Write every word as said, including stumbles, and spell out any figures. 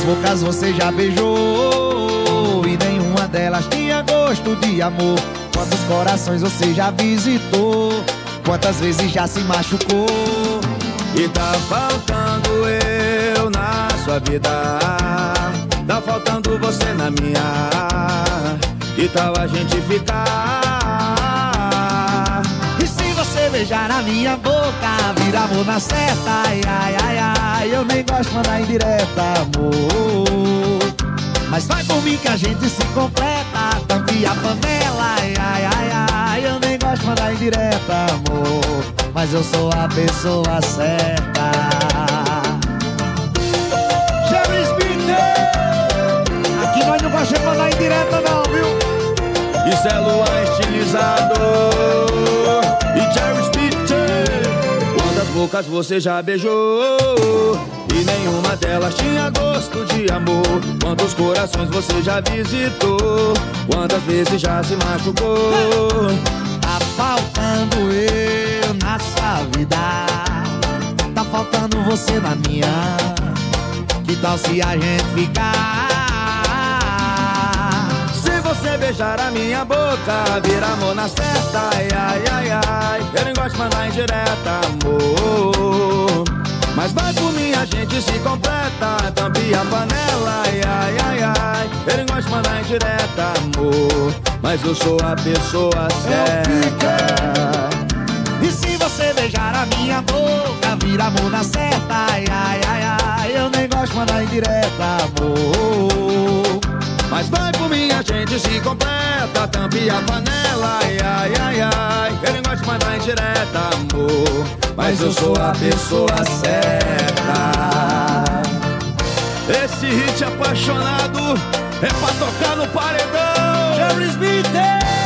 bocas você já beijou e nenhuma delas tinha gosto de amor. Quantos corações você já visitou, quantas vezes já se machucou. E tá faltando eu na sua vida, tá faltando você na minha. Que tal a gente ficar? E se você beijar na minha boca, vira amor na certa. Ai, ai, ai, ai, eu nem gosto de mandar indireta, amor. Mas vai por mim que a gente se completa, tampe a panela. Ai, ai, ai, ai, eu nem gosto de mandar indireta, amor. Mas eu sou a pessoa certa. Jerry Smith! Aqui nós não gostamos de mandar indireta não, viu? Isso é Luan estilizado e Jerry Smith. Quantas bocas você já beijou e nenhuma delas tinha gosto de amor. Quantos corações você já visitou, quantas vezes já se machucou. Tá faltando eu na sua vida, tá faltando você na minha. Que tal se a gente ficar? Se você beijar a minha boca, vira amor na certa. Ai, ai, ai, ai, eu nem gosto de mandar indireta, amor. Mas vai por mim, a gente se completa, tampe a panela. Ai, ai, ai, ai, eu nem gosto de mandar indireta, amor. Mas eu sou a pessoa certa. E se você beijar a minha boca, vira amor na certa. Ai, ai, ai, ai, eu nem gosto de mandar indireta, amor. Mas vai por mim, a gente se completa, tampe a panela. Ai, ai, ai, ai, eu nem gosto de mandar indireta, amor. Mas eu sou a pessoa certa. Esse hit apaixonado é pra tocar no paredão. Jerry Smith!